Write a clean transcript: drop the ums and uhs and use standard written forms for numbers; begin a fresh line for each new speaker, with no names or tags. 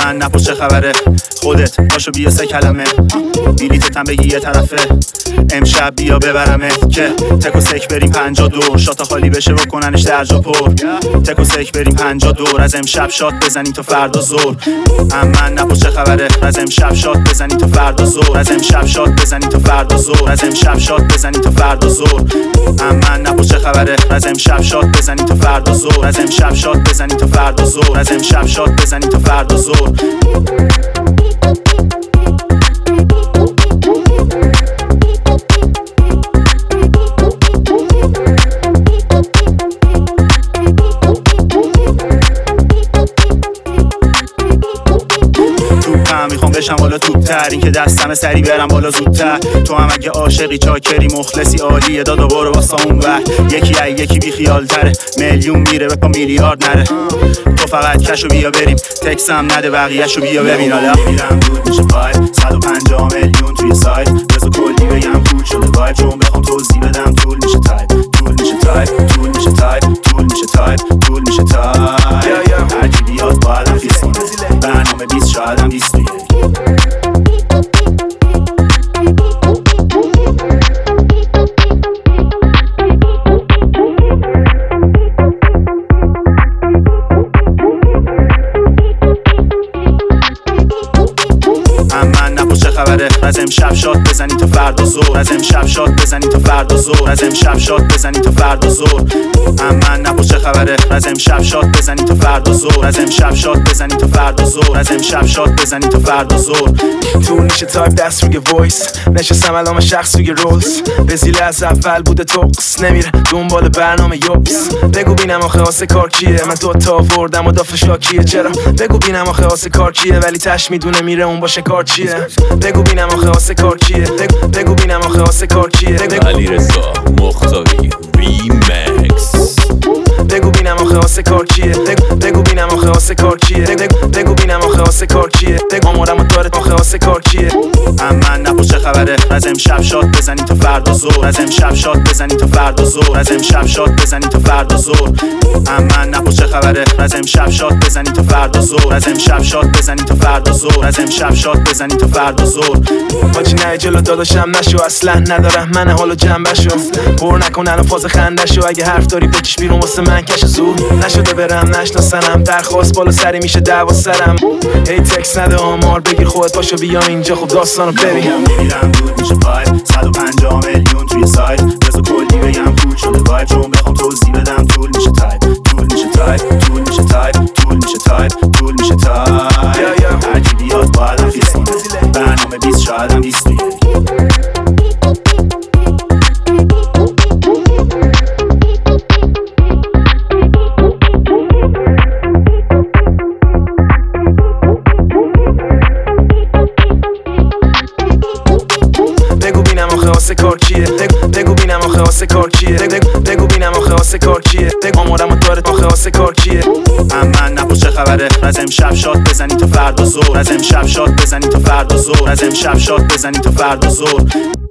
من نپرس چه خبره، خودت باشو بیا 3 کلمه، بلیتتم بگی یه طرفه، امشب بیا ببرمت که تک و سک بریم 52 شات خالی بشه و کننش درجا پر، تک و سک بریم 52 از امشب شات بزنیم تا فردا ظهر. من نپرس چه خبره، از امشب شات بزنیم تا فردا ظهر، از امشب شات بزنیم تا فردا ظهر، از امشب شات بزنیم تا فردا ظهر. من نپرس چه خبره، از امشب شات بزنیم تا فردا ظهر، از امشب شات بزنیم تا فردا ظهر، از امشب شات بزنیم تا فردا ظهر. میخوام بشم بالا توپتر، این که دستم سری برم بالا زودتر. تو هم اگه عاشقی چاکری مخلصی عالیه دادا برو واسه اون وقت، یکی بی خیال تره، میلیون میره به پا میلیارد نره. تو فقط کشو بیا بریم، تکسم نده بقیه‌شو بیا ببین. حالا میرم دور میشه پای 150 میلیون توی سایت، بذار کلی بگم پول شده وایب، چون بخوام توضیح بدم طول میشه تایپ، طول میشه تایپ، طول میشه تایپ، طول میشه تایپ، طول میشه تایپ. هر کی بیاد با الان فیس کنه، برنامه 20 شاید هم 21. از امشب شات بزنی تا فردا ظهر، از امشب شات بزنی تا فردا ظهر، از امشب شات بزنی تا فردا ظهر. من نپرس چه خبره، از امشب شات بزنی تا فردا ظهر، از امشب شات بزنی تا فردا ظهر، از امشب شات بزنی تا فردا ظهر.
طول میشه تایپ دست روی وایس، نشستم علامه شخص روی رولز، بزیله از اول بوده توقس، نمیره دنبال برنامه یوبس. بگو بینم آخه آسه کار کیه، من دوتا آوردم و دافه شاکیه. چرا بگو بینم آخه آسه کار کیه، ولی تش میدونه میره اون باشه کار چیه. بگو بینم آخه آسه کار کیه، بگو بینم آخه آسه کار کیه.
علیرضا مختاری ریمکس.
بگو بینم آخه آسه کار کیه، بگو بینم آخه آسه کار کیه، بگو بینم آخه آسه کار کیه، آمارم و داره آخه آسه کار کیه.
من نپرس چه خبره، از امشب شات بزنی تا فردا ظهر، از امشب شات بزنی تا فردا ظهر، از امشب شات بزنی تا فردا ظهر. من نپرس چه خبره، از امشب شات بزنی تا فردا ظهر، از امشب شات بزنی تا فردا ظهر، از امشب شات بزنی تا فردا ظهر.
حاجی نه جلو داداشم نشو، اصلا ندارم من حالو جنبشو، پر نکن الان فاز خندشو، اگه حرف داری بکش بیرون واسه من کش زور نشده برم نشناسنم، درخواست بالا سری میشه دعوا سرم. هی تکس نده آمار بگیر خودت پاشو بیا اینجا خب داستانو ببین.
میرم دور میشه پای 150 میلیون توی سایت، بذار کلی بگم پول شده وایب، چون بخوام توضیح بدم طول میشه تایپ، طول میشه تایپ، طول میشه تایپ، طول میشه تایپ، طول میشه تایپ. هر کی بیاد با الان فیس کنه، برنامه 20 شاید هم 21.
بگو بینم آخه آسه کار کیه، بگو بینم آخه آسه کار کیه، بگو بینم آخه آسه کار کیه، آمارم و داره آخه آسه کار کیه.
من نپرس چه خبره، از امشب شات بزنی تا فردا ظهر، از امشب شات بزنی تا فردا ظهر، از امشب شات بزنی تا فردا ظهر.